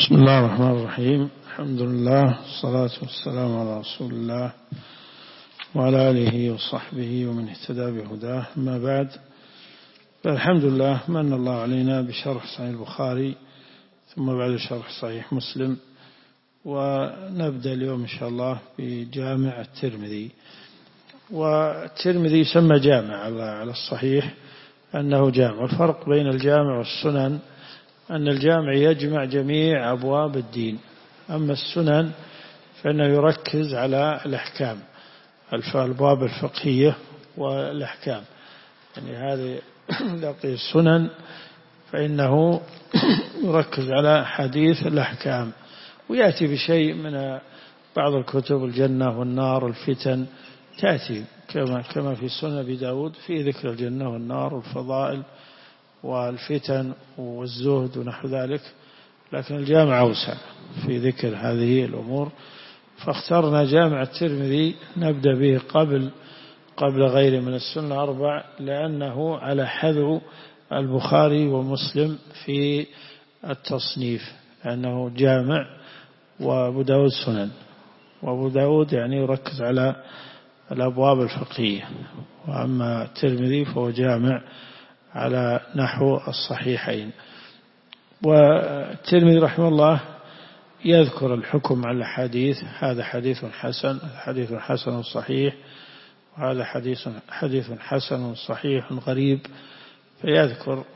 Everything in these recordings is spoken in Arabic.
بسم الله الرحمن الرحيم. الحمد لله والصلاة والسلام على رسول الله وعلى آله وصحبه ومن اهتدى بهداه. أما بعد، فالحمد لله من الله علينا بشرح صحيح البخاري ثم بعد شرح صحيح مسلم، ونبدأ اليوم إن شاء الله بجامع الترمذي. والترمذي يسمى جامع على الصحيح أنه جامع. والفرق بين الجامع والسنن أن الجامع يجمع جميع أبواب الدين، أما السنن فإنه يركز على الأحكام، الأبواب الفقهية والأحكام. يعني هذه لقي السنن فإنه يركز على حديث الأحكام، ويأتي بشيء من بعض الكتب الجنة والنار والفتن، تأتي كما في سنن أبي داود في ذكر الجنة والنار والفضائل والفتن والزهد ونحو ذلك، لكن الجامع أوسع في ذكر هذه الأمور. فاخترنا جامع الترمذي نبدأ به قبل غيره من السنن الأربع، لأنه على حذو البخاري ومسلم في التصنيف، لأنه جامع وأبو داود سنن، وأبو داود يعني يركز على الأبواب الفقهية، وأما الترمذي فهو جامع على نحو الصحيحين. والترمذي رحمه الله يذكر الحكم على الحديث، هذا حديث حسن، حديث حسن صحيح، وهذا حديث حسن صحيح غريب، فيذكر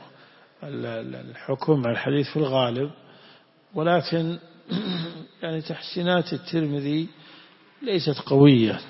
الحكم على الحديث في الغالب. ولكن يعني تحسينات الترمذي ليست قوية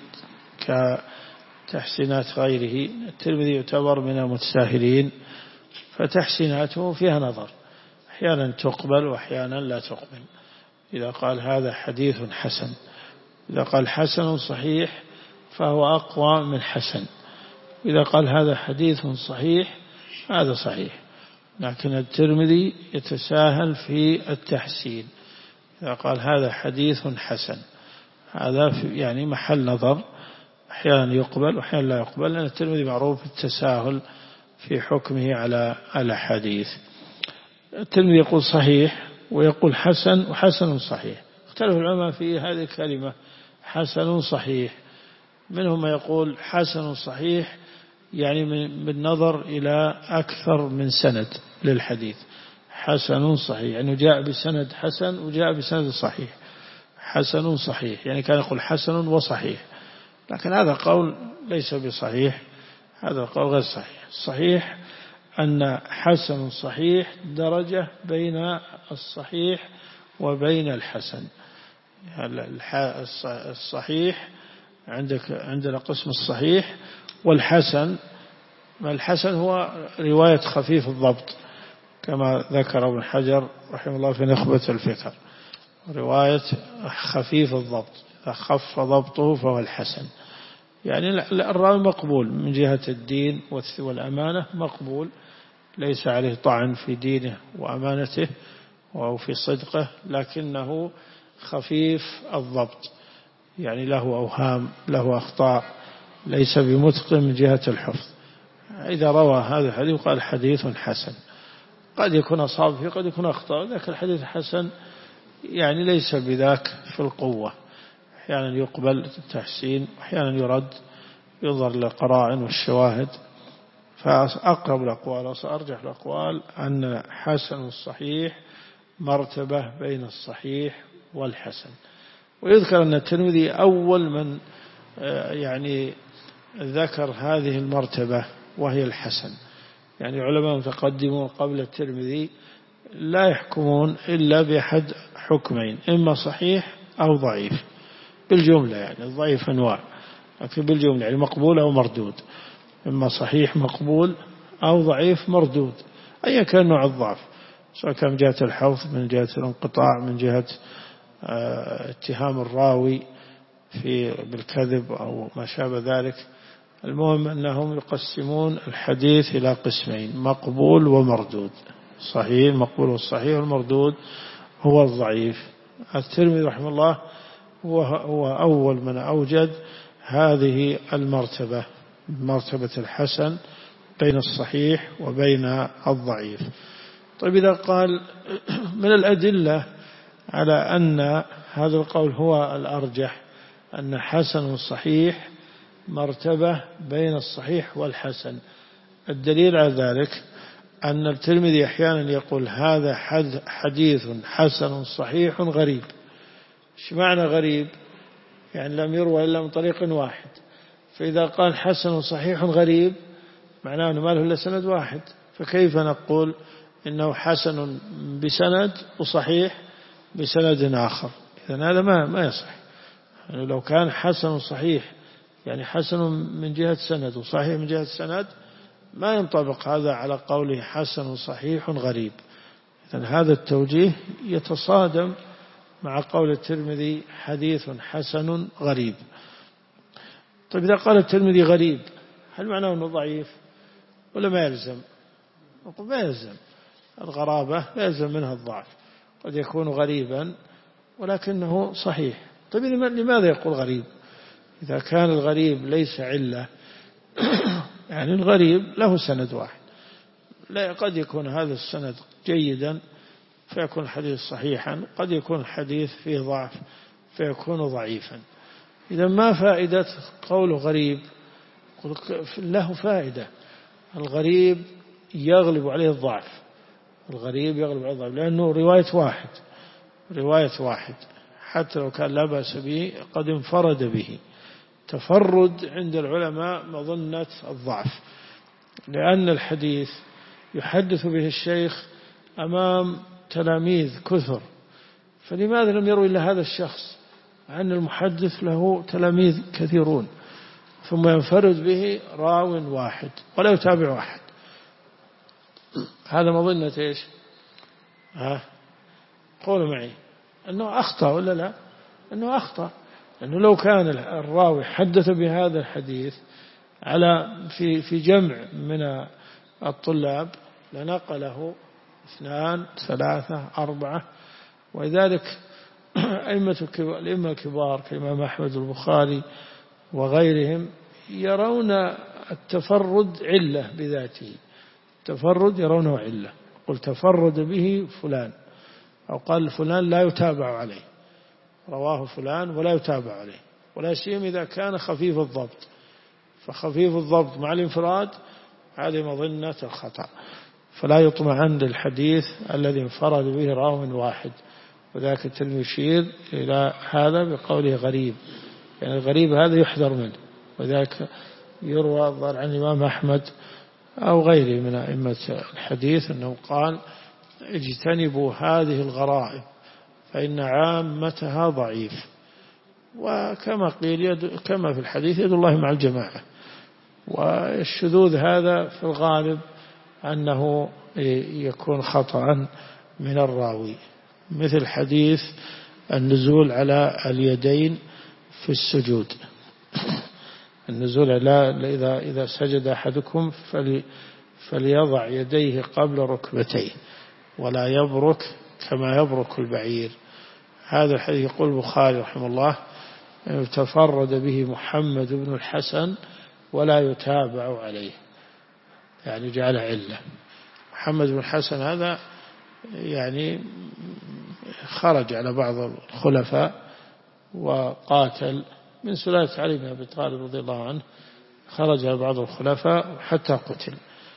كتحسينات غيره. الترمذي يعتبر من المتساهلين، فتحسيناته فيها نظر، أحيانا تقبل وأحيانا لا تقبل. إذا قال هذا حديث حسن، إذا قال حسن صحيح فهو أقوى من حسن، إذا قال هذا حديث صحيح هذا صحيح. لكن الترمذي يتساهل في التحسين، إذا قال هذا حديث حسن هذا يعني محل نظر، أحيانا يقبل وأحيانا لا يقبل، لأن الترمذي معروف بالتساهل في حكمه على الأحاديث. الترمذي يقول صحيح ويقول حسن وحسن صحيح، اختلف العلماء في هذه الكلمة حسن صحيح. منهم ما يقول حسن صحيح يعني بالنظر إلى أكثر من سند للحديث، حسن صحيح يعني جاء بسند حسن وجاء بسند صحيح، حسن صحيح يعني كان يقول حسن وصحيح، لكن هذا قول ليس بصحيح، هذا القول غير صحيح. الصحيح أن حسن صحيح درجة بين الصحيح وبين الحسن. الصحيح عندنا قسم الصحيح والحسن. الحسن هو رواية خفيف الضبط، كما ذكر ابن حجر رحمه الله في نخبة الفكر، رواية خفيف الضبط، إذا خف ضبطه فهو الحسن. يعني الراوي مقبول من جهة الدين والأمانة، مقبول ليس عليه طعن في دينه وأمانته أو في صدقه، لكنه خفيف الضبط، يعني له أوهام، له أخطاء، ليس بمتقن من جهة الحفظ. إذا روى هذا الحديث قال حديث حسن، قد يكون أصاب فيه قد يكون أخطأ، ذاك الحديث حسن يعني ليس بذاك في القوة، أحيانا يقبل التحسين وأحيانا يرد، ينظر للقرائن والشواهد. فأقرب الأقوال وسأرجح الأقوال أن حسن الصحيح مرتبة بين الصحيح والحسن. ويذكر أن الترمذي أول من يعني ذكر هذه المرتبة وهي الحسن. يعني علماء متقدمون قبل الترمذي لا يحكمون إلا بأحد حكمين، إما صحيح أو ضعيف بالجملة، يعني الضعيف أنواع، لكن بالجملة يعني مقبول أو مردود، إما صحيح مقبول أو ضعيف مردود، أي كان نوع الضعف، سواء كان من جهة الحفظ، من جهة الانقطاع، من جهة اتهام الراوي بالكذب أو ما شابه ذلك. المهم أنهم يقسمون الحديث إلى قسمين، مقبول ومردود، صحيح مقبول والصحيح، والمردود هو الضعيف. الترمذي رحمه الله هو أول من أوجد هذه المرتبة، مرتبة الحسن بين الصحيح وبين الضعيف. طيب إذا قال من الأدلة على أن هذا القول هو الأرجح، أن حسن صحيح مرتبة بين الصحيح والحسن. الدليل على ذلك أن الترمذي أحيانا يقول هذا حديث حسن صحيح غريب. إيش معنى غريب؟ يعني لم يروى إلا من طريق واحد. فإذا قال حسن صحيح غريب معناه أنه ما له إلا سند واحد، فكيف نقول إنه حسن بسند وصحيح بسند آخر؟ إذن هذا ما يصح. يعني لو كان حسن صحيح يعني حسن من جهة سند وصحيح من جهة سند، ما ينطبق هذا على قوله حسن صحيح غريب. إذن هذا التوجيه يتصادم مع قول الترمذي حديث حسن غريب. طيب إذا قال الترمذي غريب هل معناه أنه ضعيف ولا ما يلزم؟ ما يلزم. الغرابة لا يلزم منها الضعف، قد يكون غريبا ولكنه صحيح. طيب لماذا يقول غريب إذا كان الغريب ليس علة؟ يعني الغريب له سند واحد، لا قد يكون هذا السند جيدا فيكون الحديث صحيحا، قد يكون الحديث فيه ضعف فيكون ضعيفا. إذا ما فائدة قوله غريب؟ له فائدة. الغريب يغلب عليه الضعف، الغريب يغلب عليه الضعف لأنه رواية واحد حتى لو كان لا بأس به قد انفرد به. تفرد عند العلماء مظنة الضعف، لأن الحديث يحدث به الشيخ أمام تلاميذ كثر، فلماذا لم يروي إلا هذا الشخص مع أن المحدث له تلاميذ كثيرون، ثم ينفرد به راو واحد ولا يتابع أحد؟ هذا مظنة إيش؟ قولوا معي أنه أخطأ ولا لا؟ أنه أخطأ، لأنه لو كان الراوي حدث بهذا الحديث في جمع من الطلاب لنقله 2 3 4، ولذلك الأئمة الكبار كالإمام أحمد والبخاري وغيرهم يرون التفرد علة بذاته. التفرد يرونه علة، قل تفرد به فلان، أو قال فلان لا يتابع عليه، رواه فلان ولا يتابع عليه، ولا سيما إذا كان خفيف الضبط، فخفيف الضبط مع الانفراد هذه مظنة الخطأ، فلا يطمئن للحديث الذي انفرد به راو واحد. وذاك الترمذي يشير إلى هذا بقوله غريب، يعني الغريب هذا يحذر منه. وذاك يروى عن الإمام أحمد أو غيره من أئمة الحديث أنه قال اجتنبوا هذه الغرائب فإن عامتها ضعيف. وكما قيل كما في الحديث يد الله مع الجماعة. والشذوذ هذا في الغالب أنه يكون خطأ من الراوي، مثل حديث النزول على اليدين في السجود. النزول إذا سجد أحدكم فليضع يديه قبل ركبتيه ولا يبرك كما يبرك البعير. هذا الحديث يقول البخاري رحمه الله تفرد به محمد بن الحسن ولا يتابع عليه، يعني جعل علة. محمد بن الحسن هذا يعني خرج على بعض الخلفاء وقاتل من سلالة علي بن أبي طالب رضي الله عنه، خرج على بعض الخلفاء حتى قتل،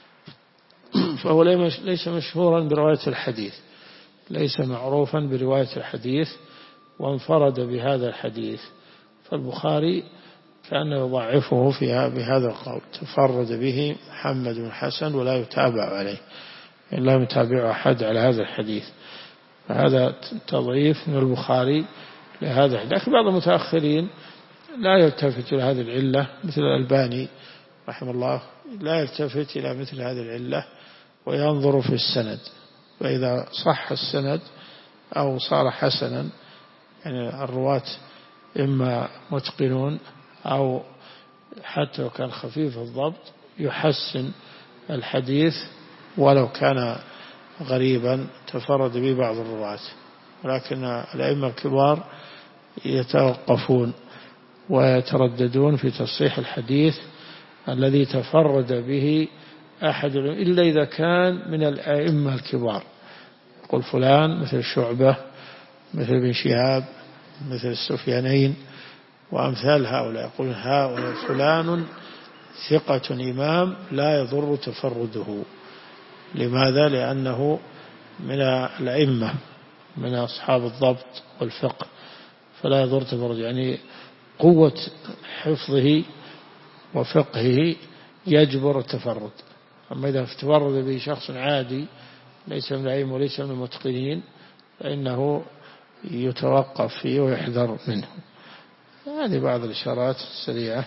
فهو ليس مشهورا برواية الحديث، ليس معروفا برواية الحديث، وانفرد بهذا الحديث. فالبخاري كان يضعفه بهذا القول تفرد به محمد بن الحسن ولا يتابع عليه، إن لا يتابع أحد على هذا الحديث. فهذا تضعيف من البخاري لهذا. لكن بعض المتأخرين لا يلتفت إلى هذه العلة، مثل الألباني رحمه الله لا يلتفت إلى مثل هذه العلة وينظر في السند، وإذا صح السند أو صار حسنا، يعني الرواة إما متقنون أو حتى لو كان خفيف الضبط يحسن الحديث ولو كان غريبا تفرد به بعض الرواة. ولكن الأئمة الكبار يتوقفون ويترددون في تصحيح الحديث الذي تفرد به أحد إلا إذا كان من الأئمة الكبار، يقول فلان مثل شعبة مثل ابن شهاب مثل السفيانين وأمثال هؤلاء، يقول هؤلاء فلان ثقة إمام لا يضر تفرده. لماذا؟ لأنه من الأئمة من أصحاب الضبط والفقه فلا يضر تفرده، يعني قوة حفظه وفقهه يجبر التفرد. أما إذا تفرد به شخص عادي ليس من الأئمة وليس من المتقنين فإنه يتوقف فيه ويحذر منه. هذه بعض الإشارات السريعة.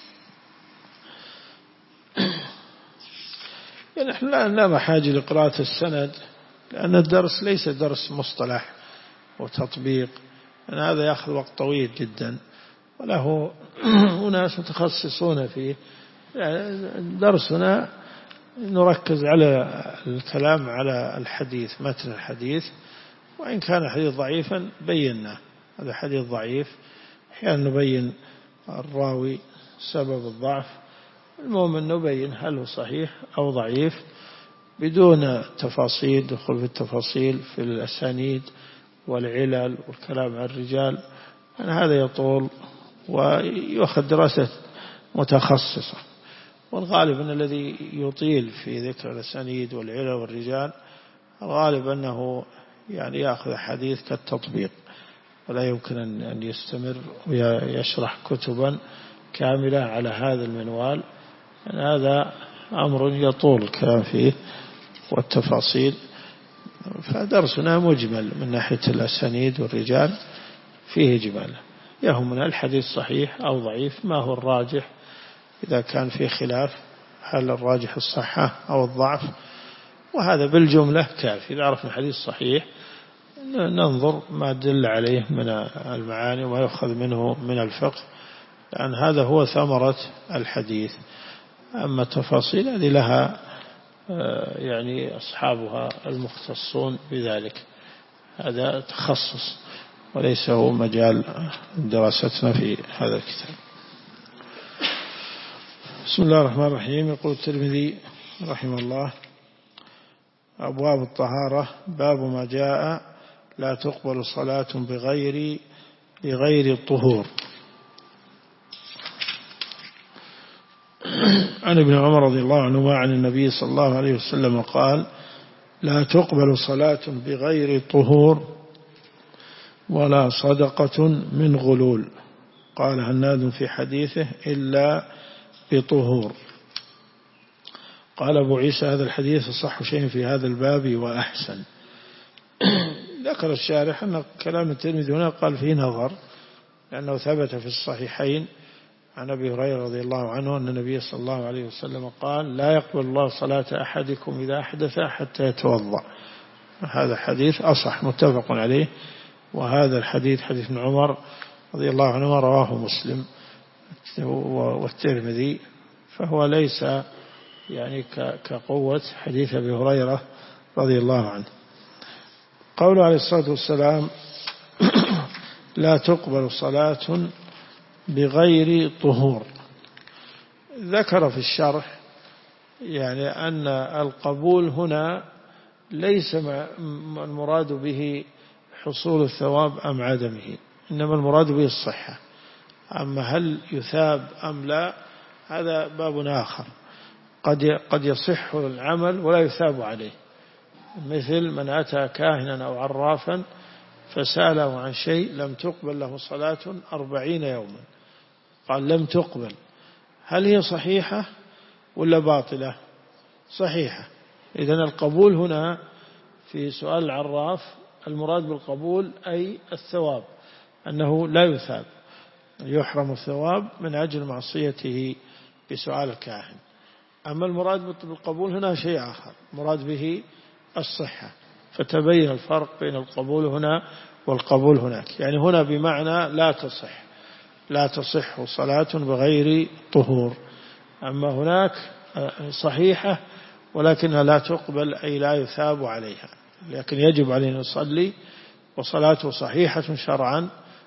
يعني نحن لا بحاجة لقراءة السند، لأن الدرس ليس درس مصطلح وتطبيق، يعني هذا يأخذ وقت طويل جدا وله أناس متخصصون فيه. يعني درسنا نركز على الكلام على الحديث، متن الحديث، وإن كان الحديث ضعيفا بينا هذا حديث ضعيف، أحيانا نبين الراوي سبب الضعف، المهم أن نبين هل هو صحيح أو ضعيف بدون تفاصيل، دخول في التفاصيل في الأسانيد والعلل والكلام عن الرجال، يعني هذا يطول ويأخذ دراسة متخصصة. والغالب أن الذي يطيل في ذكر الأسانيد والعلل والرجال الغالب أنه يعني يأخذ حديث كالتطبيق، ولا يمكن أن يستمر ويشرح كتبا كاملة على هذا المنوال، يعني هذا أمر يطول الكلام فيه والتفاصيل. فدرسنا مجمل من ناحية الأسانيد والرجال فيه إجمال، يهمنا الحديث صحيح أو ضعيف، ما هو الراجح إذا كان في خلاف، هل الراجح الصحة أو الضعف، وهذا بالجملة كافي. إذا عرفنا الحديث صحيح ننظر ما دل عليه من المعاني وما يؤخذ منه من الفقه، لأن هذا هو ثمرة الحديث. أما التفاصيل هذه لها يعني أصحابها المختصون بذلك، هذا تخصص وليس هو مجال دراستنا في هذا الكتاب. بسم الله الرحمن الرحيم. يقول الترمذي رحمه الله: أبواب الطهارة، باب ما جاء لا تقبل صلاة بغير الطهور. عن ابن عمر رضي الله عنهما عن النبي صلى الله عليه وسلم قال: لا تقبل صلاة بغير طهور ولا صدقة من غلول. قال هناد في حديثه: إلا بطهور. قال أبو عيسى: هذا الحديث أصح شيء في هذا الباب وأحسن. ذكر الشارح أن كلام الترمذي هنا قال فيه نظر، لأنه ثبت في الصحيحين عن أبي هريرة رضي الله عنه أن النبي صلى الله عليه وسلم قال: لا يقبل الله صلاة أحدكم إذا أحدث حتى يتوضأ. هذا حديث أصح متفق عليه، وهذا الحديث حديث ابن عمر رضي الله عنه رواه مسلم والترمذي، فهو ليس يعني كقوة حديث أبي هريرة رضي الله عنه. قوله عليه الصلاة والسلام: لا تقبل صلاة بغير طهور، ذكر في الشرح يعني أن القبول هنا ليس المراد به حصول الثواب أم عدمه، إنما المراد به الصحة. أما هل يثاب أم لا هذا باب آخر، قد يصح العمل ولا يثاب عليه، مثل من أتى كاهنا أو عرافا فسأله عن شيء لم تقبل له صلاة 40 يوما، قال لم تقبل، هل هي صحيحة ولا باطلة؟ صحيحة. إذن القبول هنا في سؤال العراف المراد بالقبول أي الثواب، أنه لا يثاب، يحرم الثواب من أجل معصيته بسؤال الكاهن. أما المراد بالقبول هنا شيء آخر، مراد به الصحة، فتبين الفرق بين القبول هنا والقبول هناك. يعني هنا بمعنى لا تصح صلاة بغير طهور، أما هناك صحيحة ولكنها لا تقبل أي لا يثاب عليها، لكن يجب عليه أن يصلي وصلاته صحيحة شرعا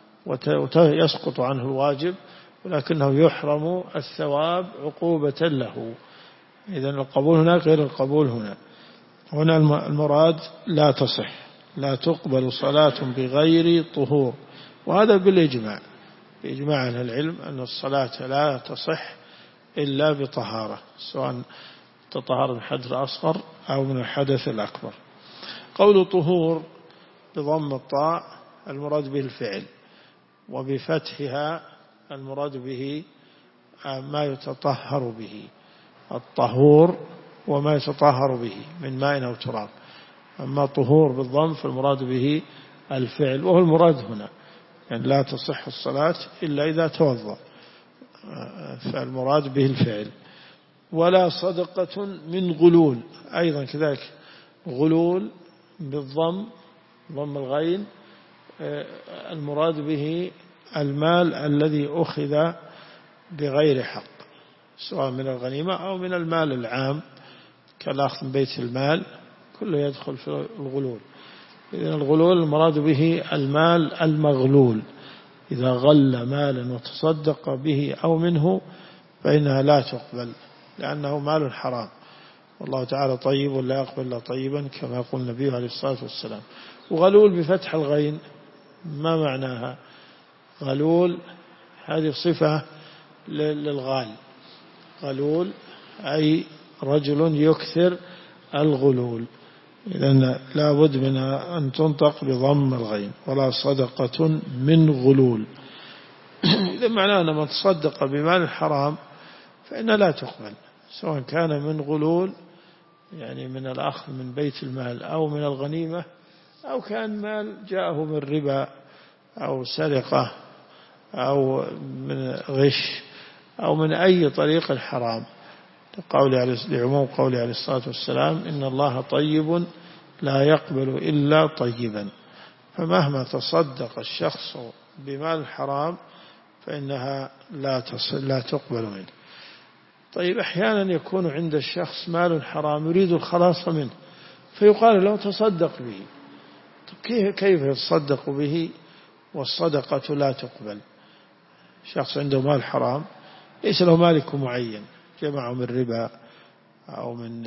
ويسقط عنه الواجب، ولكنه يحرم الثواب عقوبة له. إذن القبول هناك غير القبول هنا. هنا المراد لا تصح، لا تقبل صلاة بغير طهور، وهذا بالإجماع، بإجماع أهل العلم أن الصلاة لا تصح إلا بطهارة، سواء تطهر من الحدث الأصغر أو من الحدث الأكبر. قول طهور بضم الطاء المراد به الفعل، وبفتحها المراد به ما يتطهر به، الطهور وما يتطهر به من ماء أو تراب. أما طهور بالضم فالمراد به الفعل، وهو المراد هنا، يعني لا تصح الصلاة إلا إذا توضأ، فالمراد به الفعل. ولا صدقة من غلول، أيضا كذلك غلول بالضم، ضم الغين، المراد به المال الذي أخذ بغير حق، سواء من الغنيمة أو من المال العام كالأخذ من بيت المال، كله يدخل في الغلول. إذن الغلول المراد به المال المغلول، إذا غل مالا وتصدق به أو منه فإنها لا تقبل، لأنه مال حرام، والله تعالى طيب ولا يقبل إلا طيبا كما يقول النبي عليه الصلاة والسلام. وغلول بفتح الغين ما معناها؟ غلول هذه صفة للغال، غلول أي رجل يكثر الغلول، إذن لا بد من أن تنطق بضم الغين. ولا صدقة من غلول، إذا معناه أن من تصدق بمال حرام فإن لا تقبل، سواء كان من غلول يعني من الأخذ من بيت المال أو من الغنيمة، أو كان مال جاءه من ربا أو سرقة أو من غش أو من أي طريق حرام، لعموم قوله عليه الصلاة والسلام إن الله طيب لا يقبل إلا طيبا. فمهما تصدق الشخص بمال حرام فإنها لا تقبل منه. طيب أحيانا يكون عند الشخص مال حرام يريد الخلاص منه، فيقال له تصدق به. كيف يتصدق به والصدقة لا تقبل؟ شخص عنده مال حرام ليس له مالك معين، جمعه من ربا أو من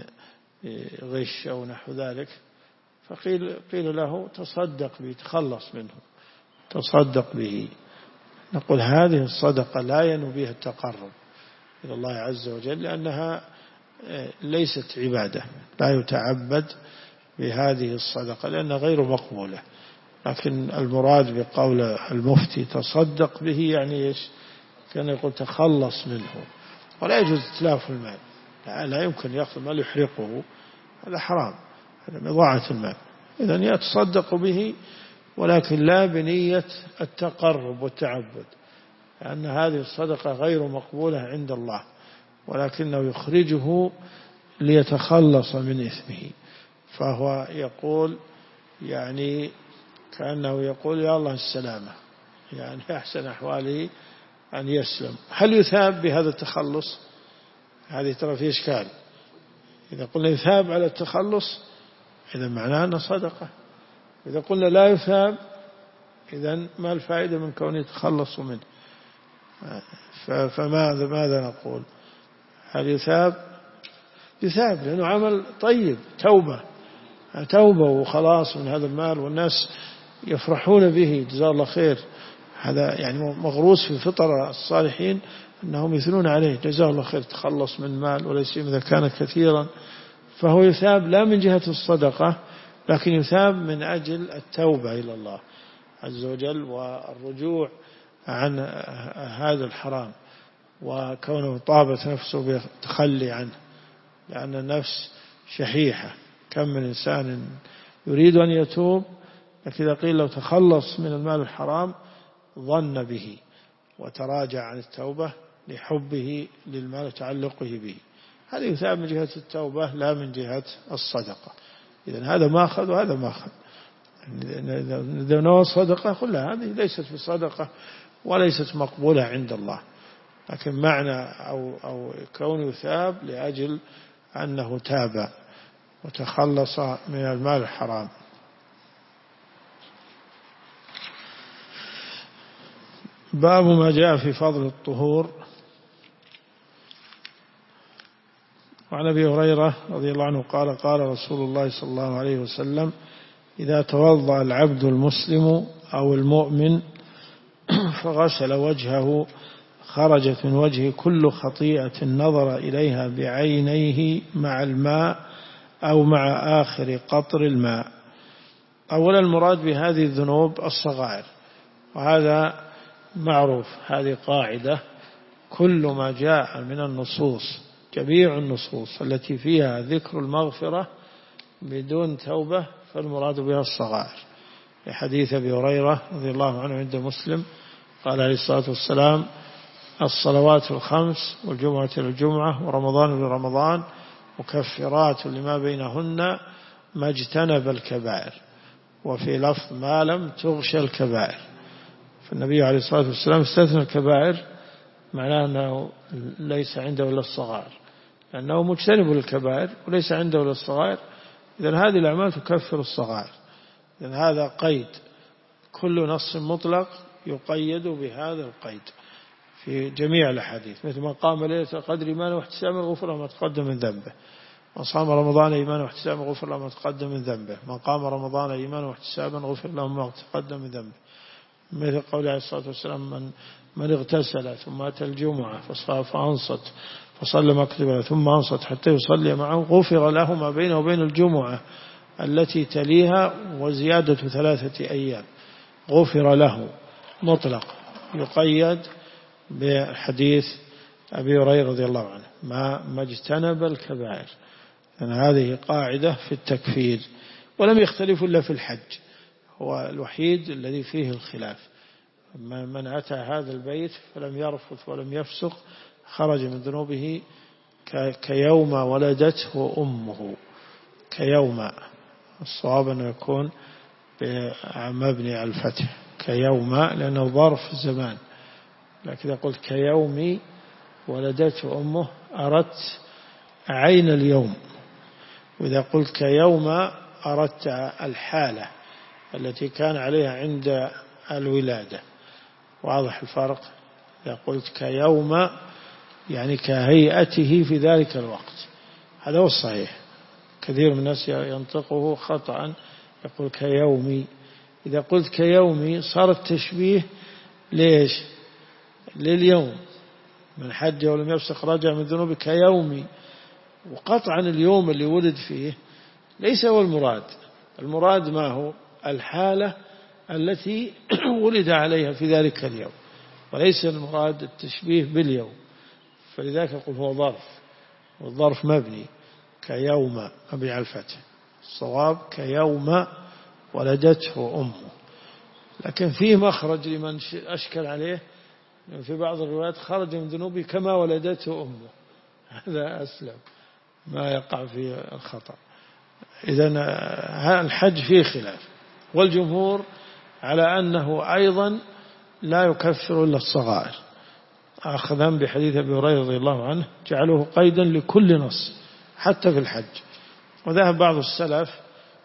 غش أو نحو ذلك، فقيل له تصدق به، تخلص منه، تصدق به. نقول هذه الصدقة لا ينوي بها التقرب إلى الله عز وجل، لأنها ليست عبادة، لا يتعبد بهذه الصدقة لأنها غير مقبولة. لكن المراد بقول المفتي تصدق به يعني إيش؟ كان يقول تخلص منه، ولا يجوز إتلاف المال، لا يمكن يأخذ المال يحرقه، هذا حرام، هذا مضاعة المال. إذن يتصدق به ولكن لا بنية التقرب والتعبد، لأن هذه الصدقة غير مقبولة عند الله، ولكنه يخرجه ليتخلص من إثمه. فهو يقول يعني كأنه يقول يا الله السلامة، يعني أحسن أحواله أن يسلم. هل يثاب بهذا التخلص؟ هذه ترى في إشكال. إذا قلنا يثاب على التخلص إذا معناه أنه صدقة، إذا قلنا لا يثاب إذن ما الفائدة من كونه يتخلص منه؟ ماذا نقول؟ هل يثاب؟ يثاب لأنه عمل طيب، توبة وخلاص من هذا المال، والناس يفرحون به جزاه الله خير. هذا يعني مغروس في فطر الصالحين أنهم يثنون عليه جزاه الله خير، تخلص من مال وليس إذا كان كثيرا، فهو يثاب لا من جهة الصدقة، لكن يثاب من أجل التوبة إلى الله عز وجل والرجوع عن هذا الحرام، وكونه طابت نفسه بالتخلي عنه، لأن النفس شحيحة. كم من إنسان يريد أن يتوب، لكن إذا قيل له تخلص من المال الحرام ظن به وتراجع عن التوبة لحبه للمال وتعلقه به. هذا يثاب من جهة التوبة لا من جهة الصدقة. إذن هذا ما أخذ وهذا ما أخذ. إذا نوى الصدقة كلها هذه ليست في صدقة وليست مقبولة عند الله، لكن معنى أو كون يثاب لأجل أنه تاب وتخلص من المال الحرام. باب ما جاء في فضل الطهور. وعن أبي هريرة رضي الله عنه قال قال رسول الله صلى الله عليه وسلم إذا توضأ العبد المسلم أو المؤمن فغسل وجهه خرجت من وجهه كل خطيئة نظر إليها بعينيه مع الماء أو مع آخر قطر الماء. أولا المراد بهذه الذنوب الصغائر، وهذا معروف، هذه قاعدة: كل ما جاء من النصوص، جميع النصوص التي فيها ذكر المغفرة بدون توبة فالمراد بها الصغائر. لحديث أبي هريرة رضي الله عنه عند مسلم قال عليه الصلاة والسلام: الصلوات الخمس والجمعة للجمعة ورمضان لرمضان مكفرات لما بينهن ما اجتنب الكبائر، وفي لفظ ما لم تغشى الكبائر. فالنبي عليه الصلاة والسلام استثنى الكبائر، معناه أنه ليس عنده إلا الصغائر، لأنه مجتنب للكبائر وليس عنده إلا الصغائر، إذن هذه الأعمال تكفر الصغائر. إذن هذا قيد، كل نص مطلق يقيد بهذا القيد في جميع الأحاديث، مثل من قام ليلة القدر إيمانا واحتسابا غفر له ما تقدم من ذنبه، من صام رمضان إيمانا واحتسابا غفر له ما تقدم من ذنبه، من قام رمضان إيمانا واحتسابا غفر له ما تقدم من ذنبه. مثل قول عليه الصلاة والسلام: من اغتسل ثم أتى الجمعة فأنصت فصلى مكتبا ثم أنصت حتى يصلي معه غفر له ما بينه وبين الجمعة التي تليها وزيادة 3 أيام. غفر له مطلق، يقيد بحديث أبي هريرة رضي الله عنه: ما اجتنب الكبائر. يعني هذه قاعدة في التكفير، ولم يختلف إلا في الحج، هو الوحيد الذي فيه الخلاف. من أتى هذا البيت فلم يرفث ولم يفسق خرج من ذنوبه كيوم ولدته أمه. كيوم، الصواب أنه يكون بمبني على الفتح، كيوم، لأنه ظرف زمان. لكن إذا قلت كيوم ولدته أمه أردت عين اليوم، وإذا قلت كيوم أردت الحالة التي كان عليها عند الولادة. واضح الفرق؟ إذا قلت كيوم يعني كهيئته في ذلك الوقت، هذا هو الصحيح. كثير من الناس ينطقه خطأ، يقول كيومي. إذا قلت كيومي صار التشبيه ليش؟ لليوم، من حج ولم يفسق رجع من ذنوبه كيومي، وقطعا اليوم اللي ولد فيه ليس هو المراد. المراد ما هو؟ الحالة التي ولد عليها في ذلك اليوم، وليس المراد التشبيه باليوم. فلذلك يقول هو ظرف، والظرف مبني كيوم مبني على الفتح. الصواب كيوم ولدته أمه. لكن فيه مخرج لمن أشكل عليه، في بعض الروايات خرج من ذنوبه كما ولدته أمه، هذا أسلم، ما يقع في الخطأ. إذن الحج فيه خلاف، والجمهور على أنه أيضا لا يكفر إلا الصغائر، أخذا بحديث أبي هريرة رضي الله عنه جعلوه قيدا لكل نص حتى في الحج. وذهب بعض السلف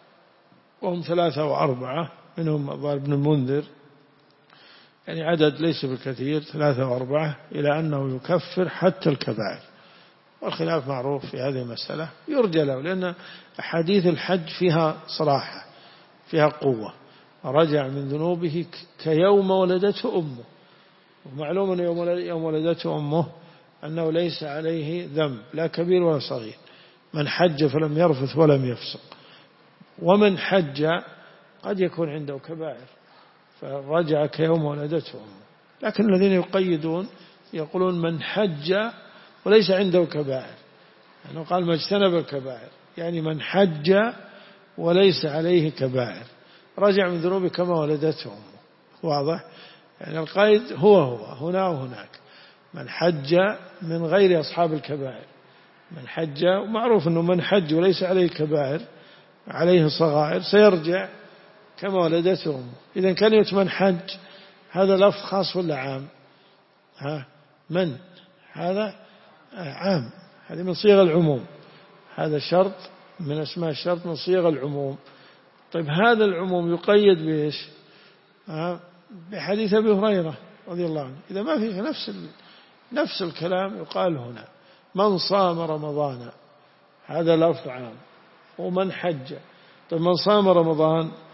وهم 3 أو 4 منهم ابن المنذر، يعني عدد ليس بالكثير، 3 أو 4، إلى أنه يكفر حتى الكبائر. والخلاف معروف في هذه المسألة، يرجى له، لأن أحاديث الحج فيها صراحة، فيها قوة. رجع من ذنوبه كيوم ولدته أمه، ومعلوم أن يوم ولدته أمه أنه ليس عليه ذنب لا كبير ولا صغير. من حج فلم يرفث ولم يفسق. ومن حج قد يكون عنده كبائر فرجع كيوم ولدته أمه. لكن الذين يقيدون يقولون من حج وليس عنده كبائر، يعني قال ما اجتنب الكبائر، يعني من حج وليس عليه كبائر رجع من ذنوبه كما ولدته أمه. واضح؟ يعني القيد هو هنا وهناك. من حج من غير أصحاب الكبائر، من حج، ومعروف أنه من حج وليس عليه كبائر عليه صغائر سيرجع كما ولدته أمه. إذن كلمة من حج هذا لفظ خاص ولا عام؟ من هذا عام، هذه من صيغ العموم، هذا شرط من أسماء الشرط من صيغ العموم. طيب هذا العموم يقيد بإيش؟ بحديث أبي هريرة رضي الله عنه. إذا ما فيه نفس الكلام يقال هنا من صام رمضان، هذا لفظ عام. ومن حج، طيب من صام رمضان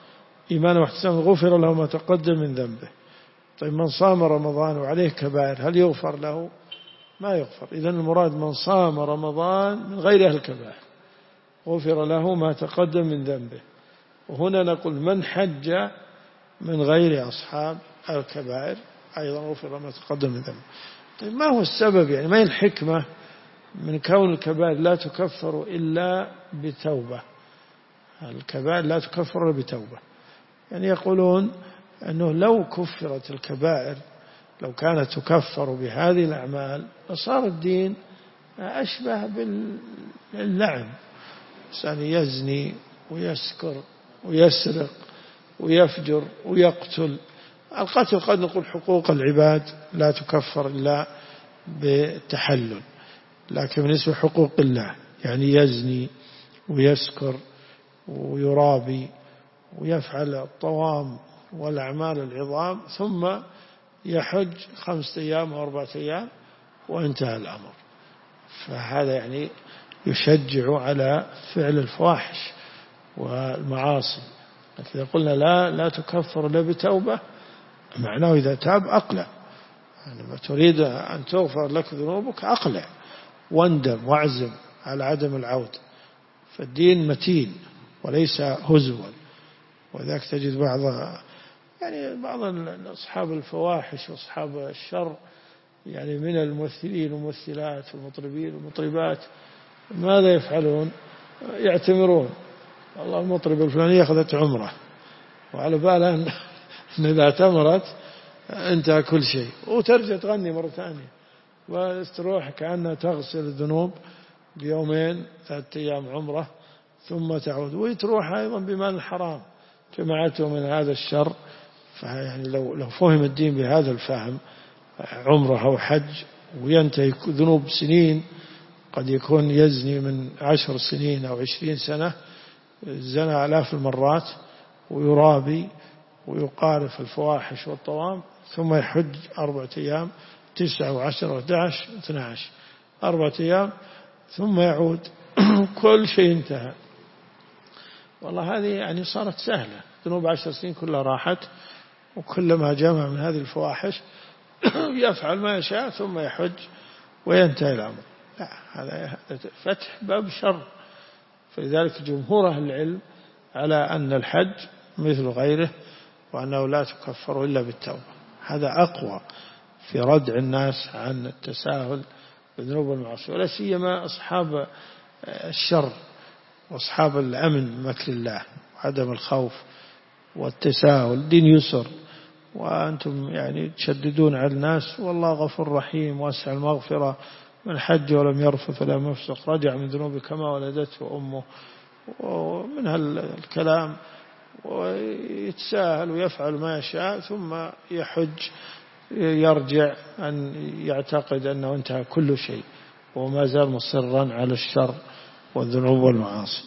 إيمانا واحتسابا غفر له ما تقدم من ذنبه. طيب من صام رمضان وعليه كبائر هل يغفر له؟ ما يغفر. إذن المراد من صام رمضان من غير أهل الكبائر غفر له ما تقدم من ذنبه. وهنا نقول من حج من غير أصحاب الكبائر أيضا غفر ما تقدم من ذنبه. طيب ما هو السبب؟ يعني ما هي الحكمة من كون الكبائر لا تكفر إلا بتوبة؟ الكبائر لا تكفر إلا بتوبة. يعني يقولون أنه لو كفرت الكبائر، لو كانت تكفر بهذه الأعمال فصار الدين أشبه باللعب. الإنسان يزني ويسكر ويسرق ويفجر ويقتل. القتل قد نقول حقوق العباد لا تكفر إلا بالتحلل، لكن بالنسبة حقوق الله يعني يزني ويسكر ويرابي ويفعل الطوام والأعمال العظام ثم يحج 5 أيام أو 4 أيام وانتهى الأمر. فهذا يعني يشجع على فعل الفواحش والمعاصي. لكن إذا قلنا لا تكفر إلا بتوبة، معناه إذا تاب أقلع. يعني ما تريد أن تغفر لك ذنوبك أقلع واندم واعزم على عدم العود. فالدين متين وليس هزوا. وذاك تجد بعض أصحاب الفواحش وأصحاب الشر يعني من الممثلين والممثلات والمطربين والمطربات ماذا يفعلون؟ يعتمرون. والله المطرب الفلاني أخذت عمره وعلى بالها أن إذا اعتمرت انتهى كل شيء، وترجع تغني مرة ثانية وتروح كأنها تغسل الذنوب ب2 3 أيام عمره ثم تعود، وتروح أيضا بمال الحرام جمعته من هذا الشر. فيعني لو فهم الدين بهذا الفهم عمره أو حج وينتهي ذنوب سنين، قد يكون يزني من 10 سنين أو 20 سنة، زنى آلاف المرات ويرابي ويقارف الفواحش والطوام، ثم يحج 4 أيام 9 و10 و11 و12 4 أيام ثم يعود كل شيء انتهى. والله هذه يعني صارت سهلة، ذنوب 10 سنين كلها راحت، وكلما جمع من هذه الفواحش يفعل ما يشاء ثم يحج وينتهي الأمر. لا، هذا فتح باب شر. فلذلك جمهور أهل العلم على أن الحج مثل غيره وأنه لا تكفر إلا بالتوبة. هذا أقوى في ردع الناس عن التساهل بالذنوب والمعاصي، ولا سيما أصحاب الشر وأصحاب الأمن مكر الله وعدم الخوف والتساهل. دين يسر وأنتم يعني تشددون على الناس، والله غفور رحيم واسع المغفرة، من حج ولم يرفث ولا يفسق رجع من ذنوبه كما ولدته أمه، ومن هالكلام، ويتساهل ويفعل ما يشاء ثم يحج يرجع أن يعتقد أنه انتهى كل شيء وما زال مصرا على الشر والذنوب والمعاصي.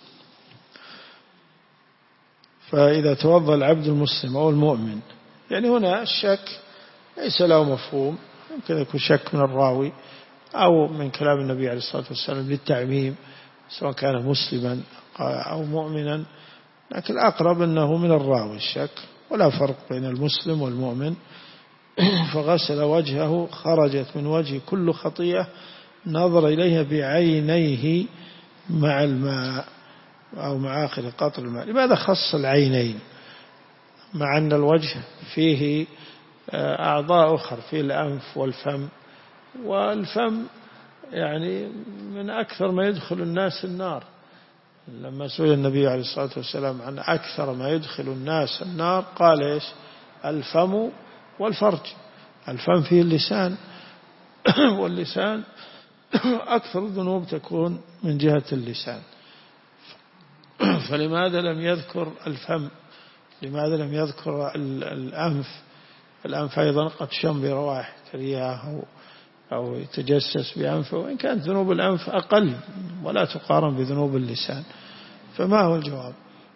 فإذا توضأ العبد المسلم أو المؤمن، يعني هنا الشك ليس له مفهوم، يمكن يكون شك من الراوي أو من كلام النبي عليه الصلاة والسلام للتعميم سواء كان مسلما أو مؤمنا، لكن الأقرب أنه من الراوي الشك، ولا فرق بين المسلم والمؤمن. فغسل وجهه خرجت من وجهه كل خطيئة نظر إليها بعينيه مع الماء أو مع آخر قطر الماء. لماذا خص العينين مع أن الوجه فيه أعضاء أخرى، فيه الأنف والفم، والفم يعني من أكثر ما يدخل الناس النار. لما سئل النبي عليه الصلاة والسلام عن أكثر ما يدخل الناس النار قال إيش؟ الفم والفرج. الفم فيه اللسان واللسان أكثر الذنوب تكون من جهة اللسان. فلماذا لم يذكر الفم؟ لماذا لم يذكر الأنف؟ الأنف أيضا قد شم بروائح كريهة أو يتجسس بأنفه، وإن كانت ذنوب الأنف أقل ولا تقارن بذنوب اللسان. فما هو الجواب؟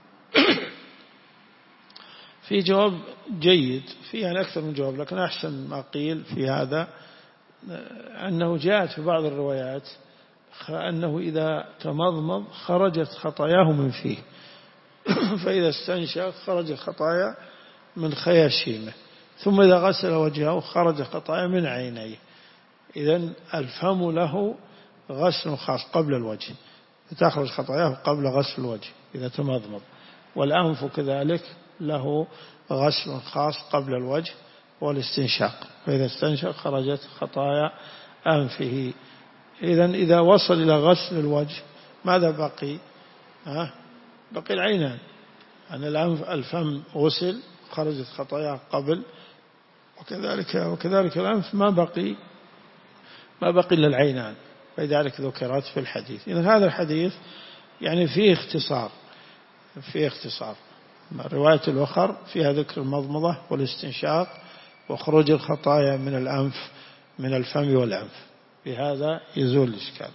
في جواب جيد، فيه يعني أكثر من جواب، لكن أحسن ما قيل في هذا أنه جاءت في بعض الروايات أنه إذا تمضمض خرجت خطاياه من فيه. فإذا استنشق خرج الخطايا من خياشيمه، ثم إذا غسل وجهه خرج الخطايا من عينيه. إذن الفم له غسل خاص قبل الوجه، تخرج خطاياه قبل غسل الوجه إذا تمضمض، والأنف كذلك له غسل خاص قبل الوجه والاستنشاق، فإذا استنشق خرجت خطايا أنفه. إذن إذا وصل إلى غسل الوجه ماذا بقي؟ بقي العينان، يعني الفم غسل خرجت خطاياه قبل، وكذلك الأنف ما بقي إلا العينان، فلذلك ذكرت في الحديث. إذن هذا الحديث يعني فيه اختصار. الرواية الأخرى فيها ذكر المضمضة والاستنشاق وخروج الخطايا من الأنف، من الفم والأنف، بهذا يزول الإشكال.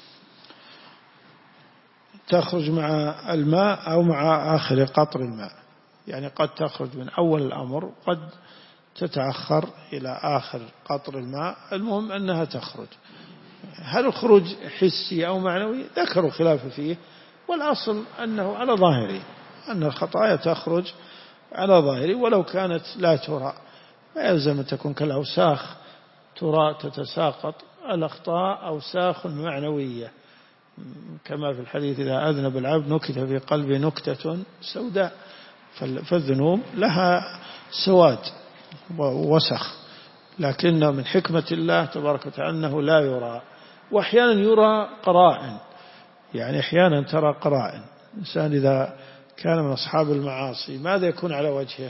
تخرج مع الماء أو مع آخر قطر الماء، يعني قد تخرج من أول الأمر، قد تتأخر إلى آخر قطر الماء، المهم أنها تخرج. هل الخروج حسي أو معنوي؟ ذكروا خلاف فيه، والأصل أنه على ظاهره، أن الخطايا تخرج على ظاهره ولو كانت لا ترى، ما يلزم أن تكون كالأوساخ ترى تتساقط. الأخطاء أوساخ معنوية، كما في الحديث إذا أذنب العبد نكت في قلبه نكتة سوداء، فالذنوب لها سواد ووسخ، لكن من حكمة الله تبارك وتعالى أنه لا يرى، وأحيانا يرى قرائن، يعني أحيانا ترى قرائن. الإنسان إذا كان من أصحاب المعاصي ماذا يكون على وجهه؟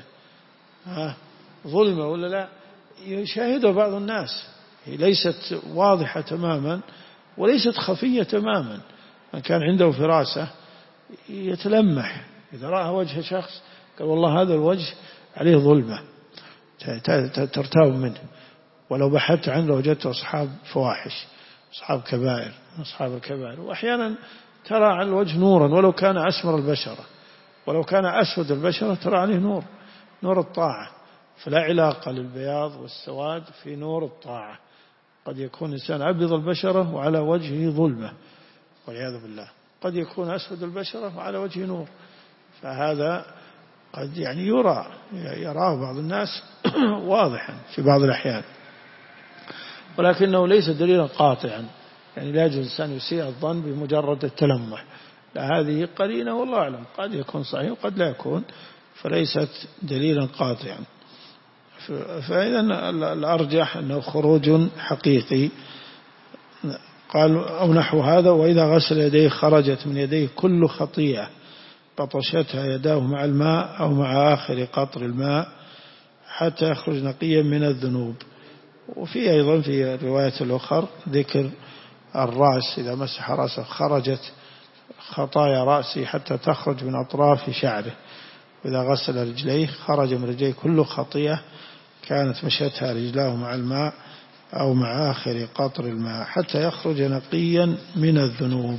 ظلمة ولا لا؟ يشاهده بعض الناس، هي ليست واضحة تماما وليست خفية تماما، من كان عنده فراسة يتلمح إذا رأى وجه شخص قال والله هذا الوجه عليه ظلمة ترتاب منه، ولو بحثت عنه وجدت أصحاب فواحش، أصحاب كبائر، أصحاب الكبائر. وأحيانا ترى على الوجه نورا ولو كان أسمر البشرة، ولو كان أسود البشرة ترى عليه نور الطاعة، فلا علاقة للبياض والسواد في نور الطاعة. قد يكون إنسان أبيض البشرة وعلى وجهه ظلمة والعياذ بالله، قد يكون أسود البشرة وعلى وجهه نور، فهذا قد يعني يراه بعض الناس واضحا في بعض الأحيان، ولكنه ليس دليلا قاطعا، يعني لا يجوز الإنسان يسيء الظن بمجرد التلمح، لا، هذه قرينة والله أعلم، قد يكون صحيح وقد لا يكون، فليست دليلا قاطعا. فإذا الأرجح أنه خروج حقيقي. قال أو نحو هذا: وإذا غسل يديه خرجت من يديه كل خطيئة بطشتها يداه مع الماء أو مع آخر قطر الماء حتى يخرج نقيا من الذنوب. وفي أيضا في الرواية الأخرى ذكر الرأس، إذا مسح رأسه خرجت خطايا رأسه حتى تخرج من أطراف شعره، وإذا غسل رجليه خرج من رجليه كل خطيئة كانت مشتها رجلاه مع الماء أو مع آخر قطر الماء حتى يخرج نقيا من الذنوب.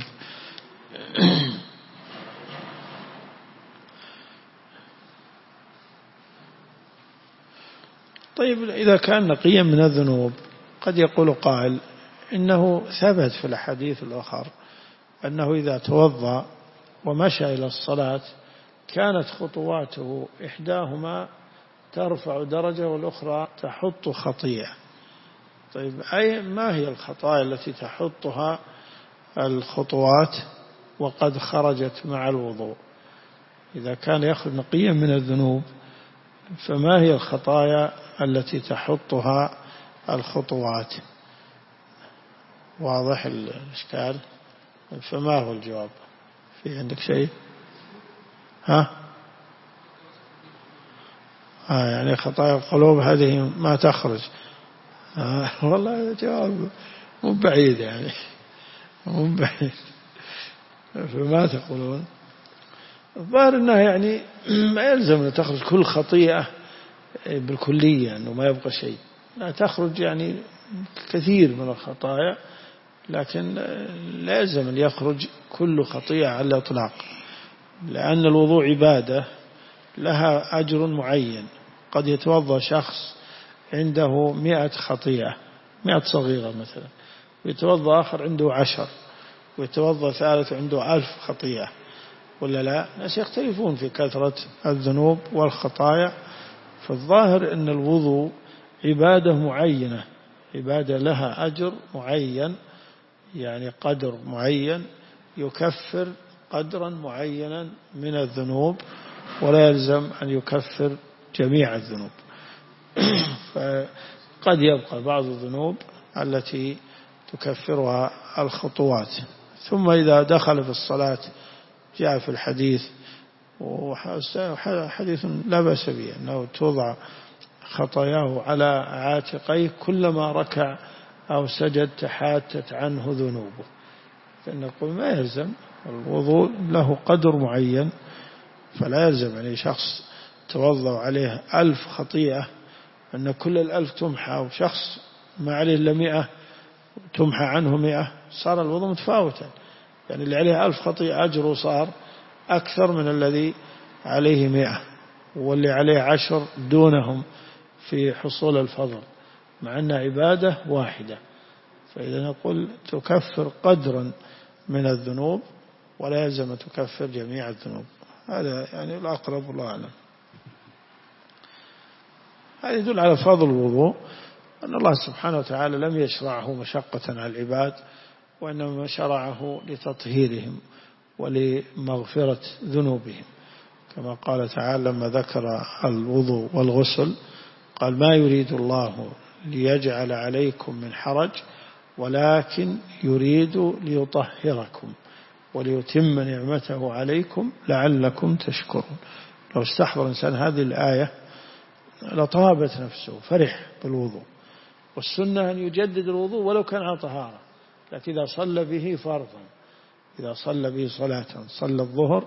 طيب، إذا كان نقيا من الذنوب قد يقول قائل إنه ثبت في الأحاديث الأخرى أنه إذا توضأ ومشى إلى الصلاة كانت خطواته إحداهما ترفع درجة والأخرى تحط خطيئة. طيب، أي ما هي الخطايا التي تحطها الخطوات وقد خرجت مع الوضوء؟ إذا كان يخرج نقيا من الذنوب فما هي الخطايا التي تحطها الخطوات؟ واضح الإشكال؟ فما هو الجواب؟ في عندك شيء؟ يعني خطايا القلوب هذه ما تخرج. والله الجواب مو بعيد، يعني مو بعيد. فما تقولون؟ الظاهر أنه يعني ما يلزم أن تخرج كل خطيئة بالكلية، أنه ما يبقى شيء، لا، تخرج يعني كثير من الخطايا، لكن لازم أن يخرج كل خطيئة على الإطلاق، لأن الوضوء عبادة لها أجر معين. قد يتوضأ شخص عنده 100 خطيئة، 100 صغيرة مثلا، ويتوضأ آخر عنده 10، ويتوضأ ثالث عنده 1000 خطيئة. ولا لا؟ الناس يختلفون في كثرة الذنوب والخطايا. فالظاهر أن الوضوء عبادة معينة، عبادة لها أجر معين، يعني قدر معين يكفر قدرا معينا من الذنوب، ولا يلزم أن يكفر جميع الذنوب. فقد يبقى بعض الذنوب التي تكفرها الخطوات. ثم إذا دخل في الصلاة جاء في الحديث، وحديث لا بأس به، أنه توضع خطاياه على عاتقيه كلما ركع أو سجد تحاتت عنه ذنوبه. فنقول ما يلزم، الوضوء له قدر معين، فلا يلزم يعني شخص توضأ عليه 1000 خطيئة أن كل 1000 تمحى، وشخص ما عليه إلا 100 تمحى عنه 100، صار الوضوء متفاوتا. يعني اللي عليه 1000 خطيئة أجره صار أكثر من الذي عليه 100، واللي عليه 10 دونهم في حصول الفضل، مع أن عبادة واحدة. فإذا نقول تكفر قدرا من الذنوب ولا يلزم أن تكفر جميع الذنوب. هذا يعني الأقرب، والله أعلم. هذا يدل على فضل الوضوء، أن الله سبحانه وتعالى لم يشرعه مشقة على العباد، وإنما شرعه لتطهيرهم ولمغفرة ذنوبهم، كما قال تعالى لما ذكر الوضوء والغسل قال ما يريد الله ليجعل عليكم من حرج ولكن يريد ليطهركم وليتم نعمته عليكم لعلكم تشكرون. لو استحضر الإنسان هذه الآية لطابت نفسه، فرح بالوضوء. والسنة أن يجدد الوضوء ولو كان على طهارة، لكن إذا صلى به فرضا، إذا صلى به صلاة، صلى الظهر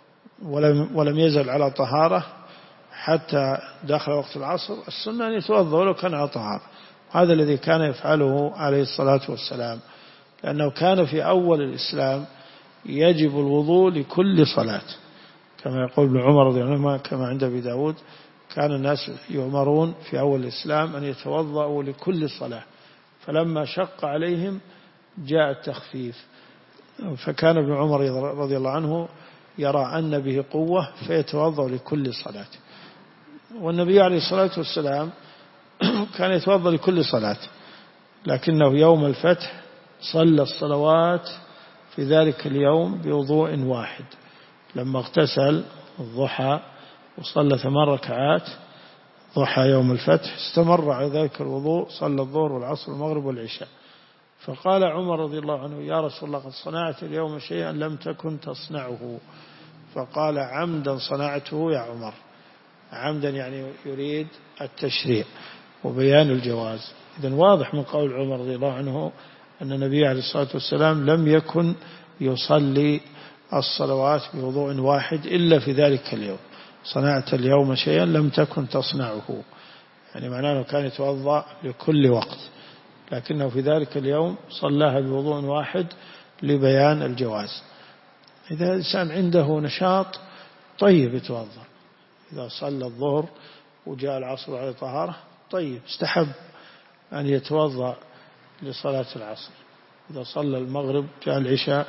ولم يزل على طهارة حتى داخل وقت العصر، السنة أن يتوضأ ولو كان على طهارة. هذا الذي كان يفعله عليه الصلاة والسلام، لأنه كان في أول الإسلام يجب الوضوء لكل صلاة، كما يقول ابن عمر رضي الله عنه كما عند أبي داود كان الناس يؤمرون في أول الإسلام أن يتوضأوا لكل صلاة، فلما شق عليهم جاء التخفيف، فكان ابن عمر رضي الله عنه يرى أن به قوة فيتوضأ لكل صلاة. والنبي عليه الصلاة والسلام كان يتوضأ لكل صلاة، لكنه يوم الفتح صلى الصلوات في ذلك اليوم بوضوء واحد، لما اغتسل الضحى وصلى 8 ركعات ضحى يوم الفتح استمر على ذلك الوضوء، صلى الظهر والعصر والمغرب والعشاء. فقال عمر رضي الله عنه يا رسول الله قد صنعت اليوم شيئا لم تكن تصنعه، فقال عمدا صنعته يا عمر. عمدا يعني يريد التشريع وبيان الجواز. إذن واضح من قول عمر رضي الله عنه أن النبي عليه الصلاة والسلام لم يكن يصلي الصلوات بوضوء واحد إلا في ذلك اليوم. صنعت اليوم شيئا لم تكن تصنعه، يعني معناه أنه كان يتوضأ لكل وقت، لكنه في ذلك اليوم صلاها بوضوء واحد لبيان الجواز. إذا الإنسان عنده نشاط طيب يتوضأ، إذا صلى الظهر وجاء العصر على طهارة طيب استحب أن يتوضأ لصلاة العصر، إذا صلى المغرب جاء العشاء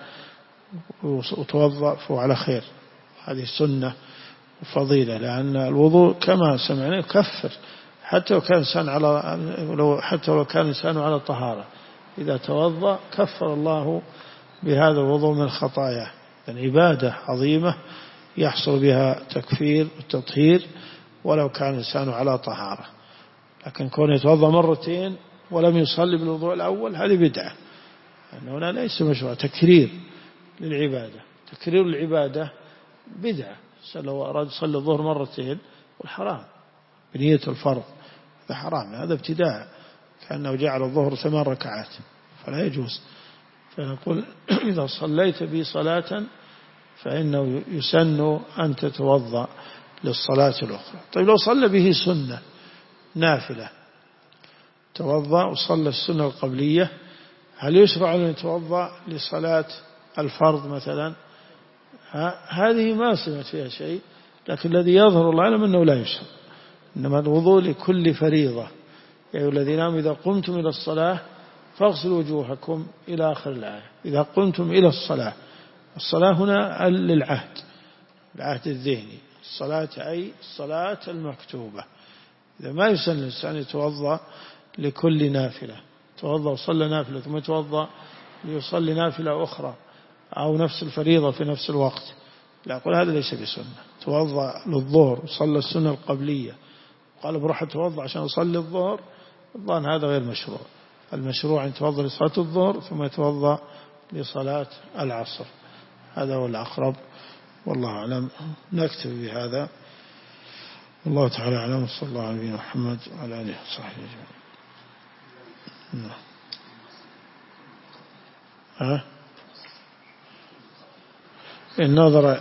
وتوضأ فهو على خير. هذه سنة وفضيلة، لأن الوضوء كما سمعنا يكفر حتى لو كان إنسان على طهارة، إذا توضأ كفر الله بهذا الوضوء من خطاياه. يعني عبادة عظيمة يحصل بها تكفير والتطهير ولو كان إنسان على طهارة. لكن كون يتوضأ مرتين ولم يصلي بالوضوء الأول هذه بدعة، لأنه هنا ليس مشروع تكرير للعبادة. تكرير العبادة بدعة. لو أراد يصلي الظهر مرتين والحرام بنية الفرض هذا حرام، هذا ابتداع، كأنه جعل الظهر 8 ركعات فلا يجوز. فنقول إذا صليت به صلاة فإنه يسن أن تتوضأ للصلاة الأخرى. طيب لو صلى به سنة نافلة، توضأ وصلى السنة القبلية، هل يشرع أن يتوضأ لصلاة الفرض مثلا؟ هذه ما سمعت فيها شيء، لكن الذي يظهر الله أعلم أنه لا يشرع، إنما الوضوء لكل فريضة. يا أيها الذين آمنوا إذا قمتم إلى الصلاة فاغسلوا وجوهكم إلى آخر الآية. إذا قمتم إلى الصلاة الصلاة هنا للعهد، العهد الذهني، الصلاة أي الصلاة المكتوبة. إذا ما يسن الإنسان يتوضأ لكل نافلة، توضأ وصلى نافلة ثم يتوضأ ليصلي نافلة أخرى أو نفس الفريضة في نفس الوقت، لا، أقول هذا ليس بسنة. توضأ للظهر وصلى السنة القبلية قال بروح أتوضأ عشان أصلي الظهر، الظن هذا غير مشروع. المشروع أن يتوضأ لصلاة الظهر ثم يتوضأ لصلاة العصر، هذا هو الأقرب والله أعلم. نكتفي بهذا، والله تعالى أعلم. صلى الله عليه محمد وعلى آله وصحبه أجمعين. النظر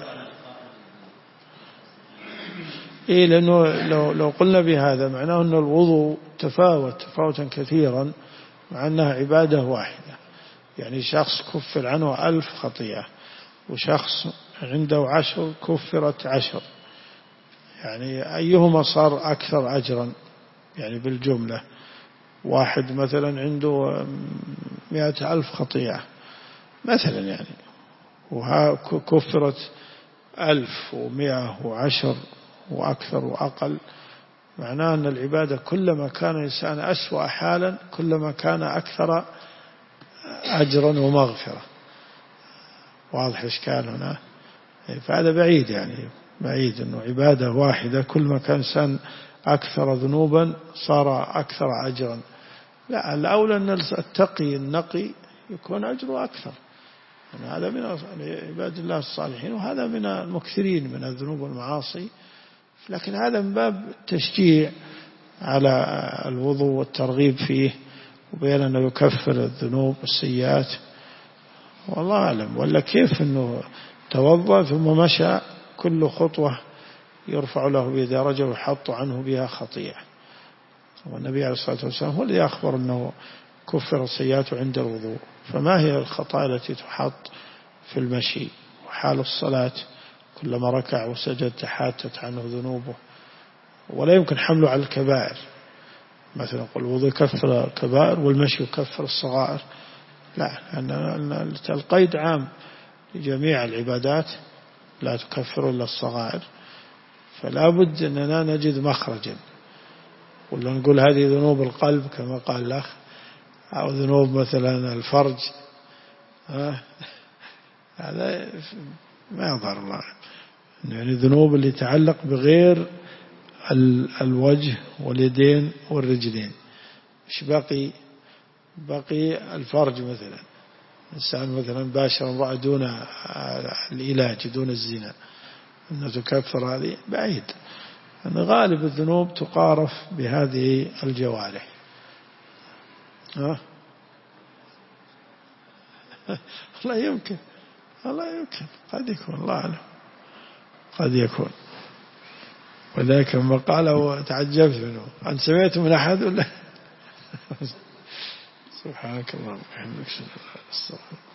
لأنه لو قلنا بهذا معناه أن الوضوء تفاوتا كثيرا مع أنها عبادة واحدة. يعني شخص كفر عنه 1000 خطيئة، وشخص عنده 10 كفرت 10، يعني أيهما صار أكثر أجرا؟ يعني بالجملة واحد مثلا عنده 100,000 خطيئة مثلا، يعني وكفرت 1110 وأكثر وأقل، معناه أن العبادة كلما كان الإنسان أسوأ حالا كلما كان أكثر أجرا ومغفرة. واضح الإشكال هنا؟ فهذا بعيد، يعني بعيد أنه عبادة واحدة كل ما كان الإنسان أكثر ذنوبا صار أكثر أجرا. لا، الأولى أن التقي النقي يكون أجره أكثر، يعني هذا من عباد الله الصالحين، وهذا من المكثرين من الذنوب والمعاصي. لكن هذا من باب التشجيع على الوضوء والترغيب فيه، وبين أنه يكفر الذنوب والسيئات، والله أعلم. ولا كيف أنه توضأ ثم مشى كل خطوة يرفع له بها درجة ويحط عنه بها خطيئة. والنبي عليه الصلاة والسلام هو الذي أخبر أنه كفر السيئات عند الوضوء. فما هي الخطايا التي تحط في المشي؟ وحال الصلاة كلما ركع وسجد تحاتت عنه ذنوبه، ولا يمكن حمله على الكبائر. مثلا نقول الوضوء يكفر الكبائر والمشي يكفر الصغائر، لا، لأن القيد عام لجميع العبادات، لا تكفر إلا الصغائر. فلا بد أننا نجد مخرجا، ولا نقول هذه ذنوب القلب كما قال الأخ، أو ذنوب مثلا الفرج، هذا ما يظهر الله، يعني ذنوب اللي يتعلق بغير الوجه واليدين والرجلين. إيش بقي الفرج مثلا، إنسان مثلا باشر امرأة دون العلاج دون الزنا، أنه تكفر، هذه بعيد. أن غالب الذنوب تقارف بهذه الجوارح. الله يمكن قد يكون، الله أعلم، قد يكون. وذلك لما قال وتعجبت منه، أن سمعت من أحد ولا سبحانك اللهم وبحمدك، أشهد أن لا إله إلا أنت، أستغفرك.